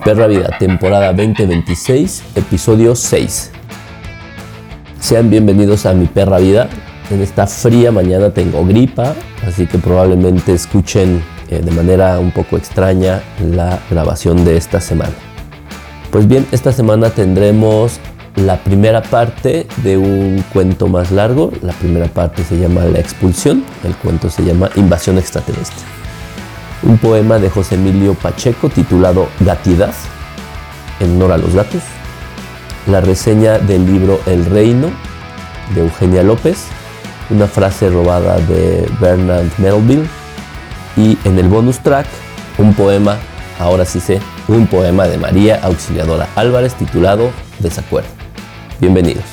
Perra Vida, temporada 2026, episodio 6. Sean bienvenidos a Mi Perra Vida. En esta fría mañana tengo gripa, así que probablemente escuchen de manera un poco extraña la grabación de esta semana. Pues bien, esta semana tendremos la primera parte de un cuento más largo. La primera parte se llama La Expulsión, el cuento se llama Invasión Extraterrestre. Un poema de José Emilio Pacheco titulado Gatidad, en honor a los gatos. La reseña del libro El Reino, de Eugenia López. Una frase robada de Bernard Melville. Y en el bonus track, un poema, ahora sí sé, un poema de María Auxiliadora Álvarez titulado Desacuerdo. Bienvenidos.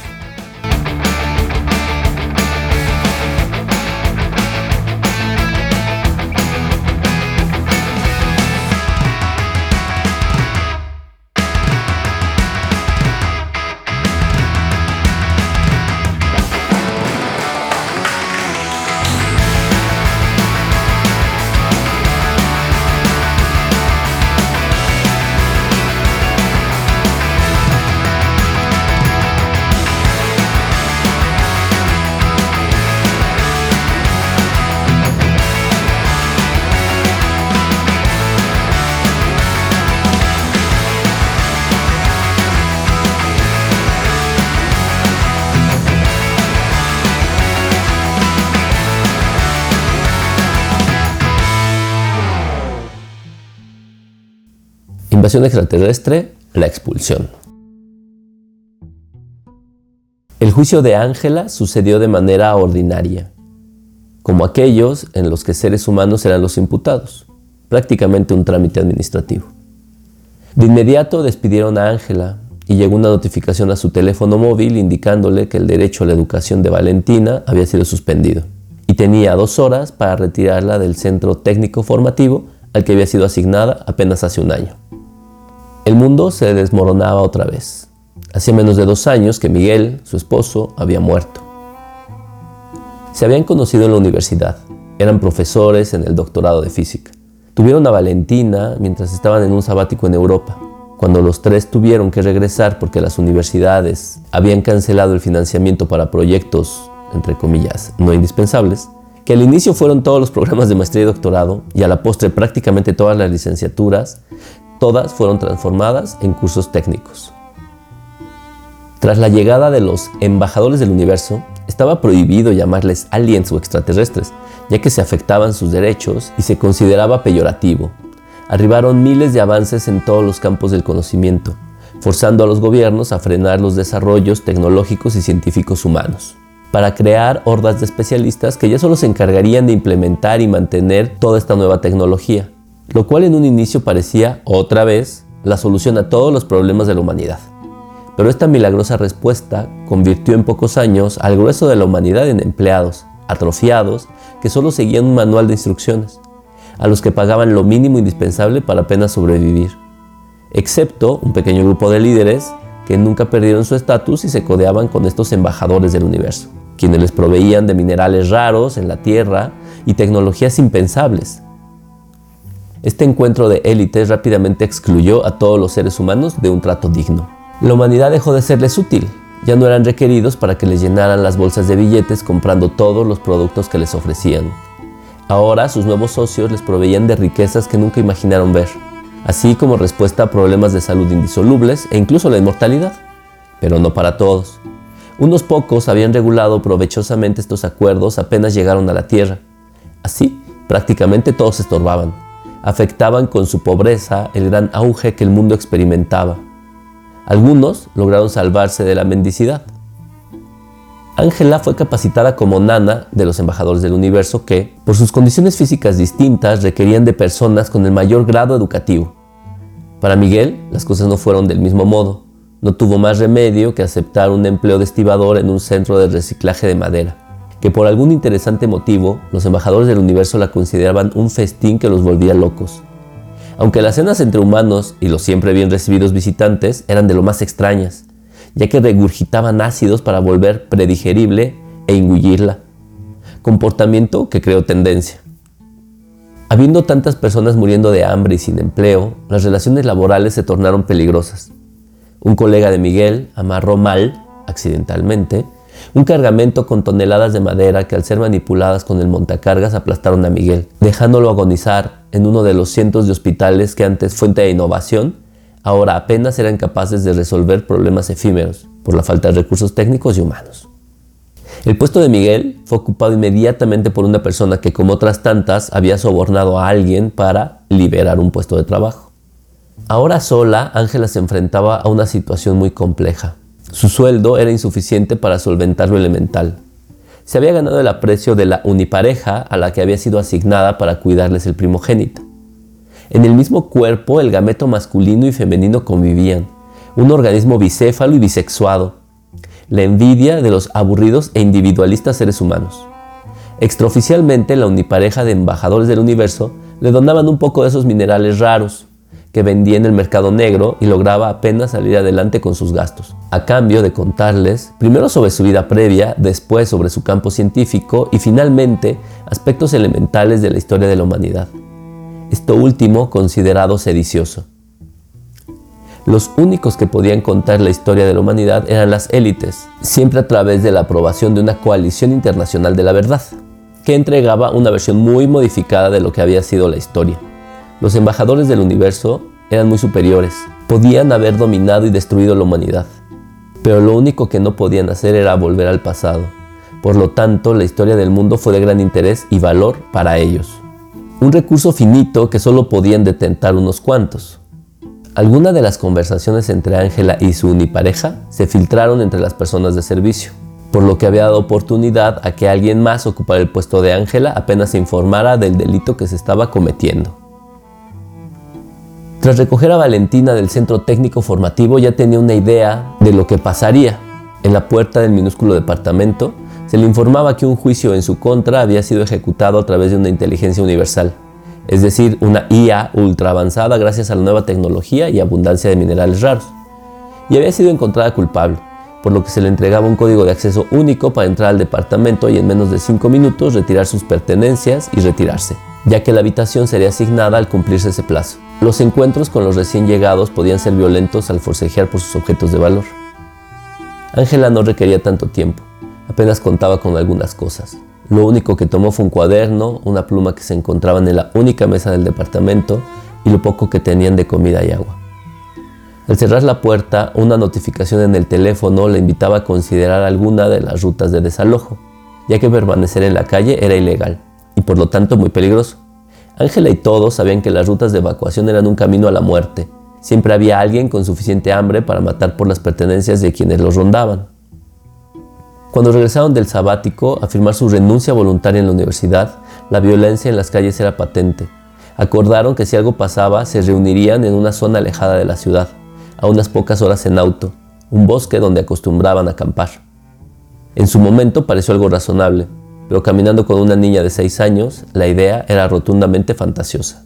Invasión extraterrestre, la expulsión. El juicio de Ángela sucedió de manera ordinaria, como aquellos en los que seres humanos eran los imputados, prácticamente un trámite administrativo. De inmediato despidieron a Ángela y llegó una notificación a su teléfono móvil indicándole que el derecho a la educación de Valentina había sido suspendido y tenía 2 horas para retirarla del centro técnico formativo al que había sido asignada apenas hace un año. El mundo se desmoronaba otra vez. Hacía menos de 2 años que Miguel, su esposo, había muerto. Se habían conocido en la universidad. Eran profesores en el doctorado de física. Tuvieron a Valentina mientras estaban en un sabático en Europa. Cuando los 3 tuvieron que regresar porque las universidades habían cancelado el financiamiento para proyectos, entre comillas, no indispensables, que al inicio fueron todos los programas de maestría y doctorado y a la postre prácticamente todas las licenciaturas, todas fueron transformadas en cursos técnicos. Tras la llegada de los embajadores del universo, estaba prohibido llamarles aliens o extraterrestres, ya que se afectaban sus derechos y se consideraba peyorativo. Arribaron miles de avances en todos los campos del conocimiento, forzando a los gobiernos a frenar los desarrollos tecnológicos y científicos humanos, para crear hordas de especialistas que ya solo se encargarían de implementar y mantener toda esta nueva tecnología, lo cual en un inicio parecía, otra vez, la solución a todos los problemas de la humanidad. Pero esta milagrosa respuesta convirtió en pocos años al grueso de la humanidad en empleados, atrofiados, que solo seguían un manual de instrucciones, a los que pagaban lo mínimo indispensable para apenas sobrevivir, excepto un pequeño grupo de líderes que nunca perdieron su estatus y se codeaban con estos embajadores del universo, quienes les proveían de minerales raros en la Tierra y tecnologías impensables. Este encuentro de élites rápidamente excluyó a todos los seres humanos de un trato digno. La humanidad dejó de serles útil, ya no eran requeridos para que les llenaran las bolsas de billetes comprando todos los productos que les ofrecían. Ahora sus nuevos socios les proveían de riquezas que nunca imaginaron ver, así como respuesta a problemas de salud indisolubles e incluso la inmortalidad, pero no para todos. Unos pocos habían regulado provechosamente estos acuerdos apenas llegaron a la Tierra. Así, prácticamente todos estorbaban. Afectaban con su pobreza el gran auge que el mundo experimentaba. Algunos lograron salvarse de la mendicidad. Ángela fue capacitada como nana de los embajadores del universo que, por sus condiciones físicas distintas, requerían de personas con el mayor grado educativo. Para Miguel, las cosas no fueron del mismo modo. No tuvo más remedio que aceptar un empleo de estibador en un centro de reciclaje de madera, que por algún interesante motivo, los embajadores del universo la consideraban un festín que los volvía locos. Aunque las cenas entre humanos y los siempre bien recibidos visitantes eran de lo más extrañas, ya que regurgitaban ácidos para volver predigerible e engullirla, comportamiento que creó tendencia. Habiendo tantas personas muriendo de hambre y sin empleo, las relaciones laborales se tornaron peligrosas. Un colega de Miguel amarró mal, accidentalmente, un cargamento con toneladas de madera que al ser manipuladas con el montacargas aplastaron a Miguel, dejándolo agonizar en uno de los cientos de hospitales que antes fuente de innovación, ahora apenas eran capaces de resolver problemas efímeros por la falta de recursos técnicos y humanos. El puesto de Miguel fue ocupado inmediatamente por una persona que, como otras tantas, había sobornado a alguien para liberar un puesto de trabajo. Ahora sola, Ángela se enfrentaba a una situación muy compleja. Su sueldo era insuficiente para solventar lo elemental. Se había ganado el aprecio de la unipareja a la que había sido asignada para cuidarles el primogénito. En el mismo cuerpo, el gameto masculino y femenino convivían, un organismo bicéfalo y bisexuado, la envidia de los aburridos e individualistas seres humanos. Extraoficialmente, la unipareja de embajadores del universo le donaban un poco de esos minerales raros que vendía en el mercado negro y lograba apenas salir adelante con sus gastos, a cambio de contarles primero sobre su vida previa, después sobre su campo científico y finalmente aspectos elementales de la historia de la humanidad. Esto último considerado sedicioso. Los únicos que podían contar la historia de la humanidad eran las élites, siempre a través de la aprobación de una coalición internacional de la verdad, que entregaba una versión muy modificada de lo que había sido la historia. Los embajadores del universo eran muy superiores, podían haber dominado y destruido la humanidad, pero lo único que no podían hacer era volver al pasado. Por lo tanto, la historia del mundo fue de gran interés y valor para ellos. Un recurso finito que solo podían detentar unos cuantos. Algunas de las conversaciones entre Ángela y su unipareja se filtraron entre las personas de servicio, por lo que había dado oportunidad a que alguien más ocupara el puesto de Ángela apenas se informara del delito que se estaba cometiendo. Tras recoger a Valentina del centro técnico formativo, ya tenía una idea de lo que pasaría. En la puerta del minúsculo departamento se le informaba que un juicio en su contra había sido ejecutado a través de una inteligencia universal, es decir, una IA ultra avanzada gracias a la nueva tecnología y abundancia de minerales raros, y había sido encontrada culpable, por lo que se le entregaba un código de acceso único para entrar al departamento y en menos de 5 minutos retirar sus pertenencias y retirarse, ya que la habitación sería asignada al cumplirse ese plazo. Los encuentros con los recién llegados podían ser violentos al forcejear por sus objetos de valor. Ángela no requería tanto tiempo, apenas contaba con algunas cosas. Lo único que tomó fue un cuaderno, una pluma que se encontraban en la única mesa del departamento y lo poco que tenían de comida y agua. Al cerrar la puerta, una notificación en el teléfono le invitaba a considerar alguna de las rutas de desalojo, ya que permanecer en la calle era ilegal y por lo tanto muy peligroso. Ángela y todos sabían que las rutas de evacuación eran un camino a la muerte. Siempre había alguien con suficiente hambre para matar por las pertenencias de quienes los rondaban. Cuando regresaron del sabático a firmar su renuncia voluntaria en la universidad, la violencia en las calles era patente. Acordaron que si algo pasaba, se reunirían en una zona alejada de la ciudad, a unas pocas horas en auto, un bosque donde acostumbraban a acampar. En su momento pareció algo razonable, pero caminando con una niña de 6 años, la idea era rotundamente fantasiosa.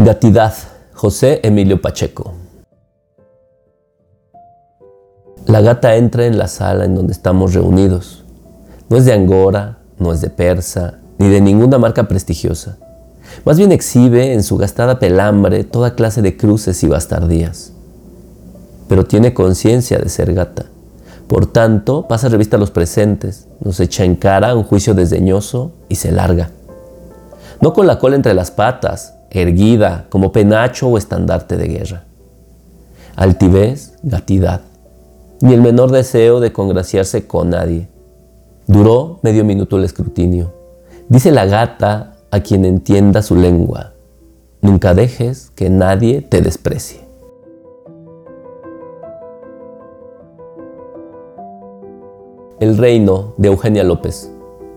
Gatidad, José Emilio Pacheco. La gata entra en la sala en donde estamos reunidos. No es de Angora, no es de Persa, ni de ninguna marca prestigiosa. Más bien exhibe en su gastada pelambre toda clase de cruces y bastardías. Pero tiene conciencia de ser gata. Por tanto, pasa revista a los presentes, nos echa en cara un juicio desdeñoso y se larga. No con la cola entre las patas, erguida como penacho o estandarte de guerra. Altivez, gatidad, ni el menor deseo de congraciarse con nadie. Duró medio minuto el escrutinio. Dice la gata a quien entienda su lengua: nunca dejes que nadie te desprecie. El reino, de Eugenia López.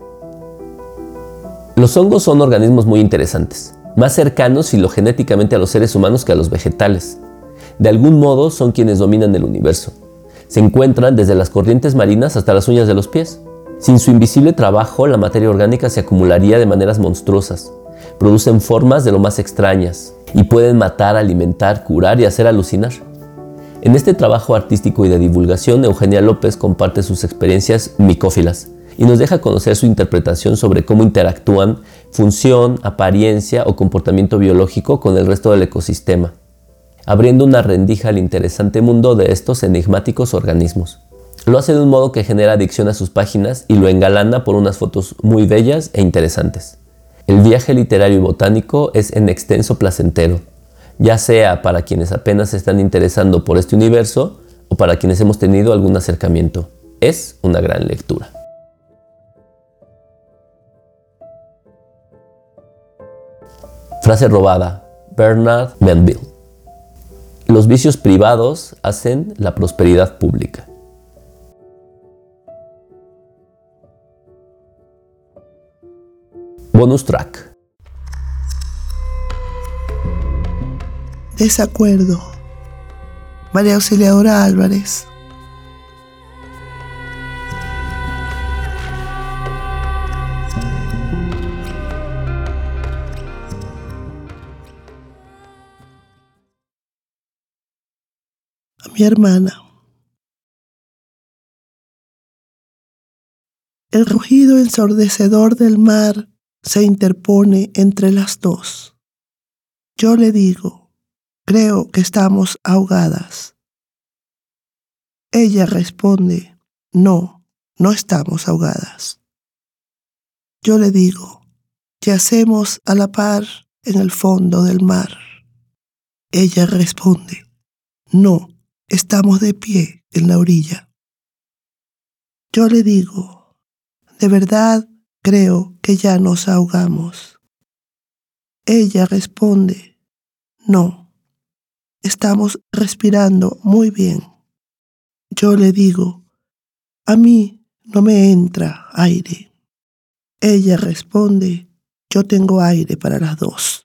Los hongos son organismos muy interesantes, más cercanos filogenéticamente a los seres humanos que a los vegetales. De algún modo son quienes dominan el universo. Se encuentran desde las corrientes marinas hasta las uñas de los pies. Sin su invisible trabajo, la materia orgánica se acumularía de maneras monstruosas. Producen formas de lo más extrañas y pueden matar, alimentar, curar y hacer alucinar. En este trabajo artístico y de divulgación, Eugenia López comparte sus experiencias micófilas y nos deja conocer su interpretación sobre cómo interactúan función, apariencia o comportamiento biológico con el resto del ecosistema, abriendo una rendija al interesante mundo de estos enigmáticos organismos. Lo hace de un modo que genera adicción a sus páginas y lo engalana por unas fotos muy bellas e interesantes. El viaje literario y botánico es en extenso placentero, ya sea para quienes apenas se están interesando por este universo o para quienes hemos tenido algún acercamiento. Es una gran lectura. Frase robada, Bernard Menville. Los vicios privados hacen la prosperidad pública. Bonus track. Desacuerdo. María Auxiliadora Álvarez. A mi hermana. El rugido ensordecedor del mar se interpone entre las dos. Yo le digo: creo que estamos ahogadas. Ella responde: no, no estamos ahogadas. Yo le digo: yacemos a la par en el fondo del mar. Ella responde: no, estamos de pie en la orilla. Yo le digo: de verdad creo que ya nos ahogamos. Ella responde: no, estamos respirando muy bien. Yo le digo: a mí no me entra aire. Ella responde: yo tengo aire para las dos.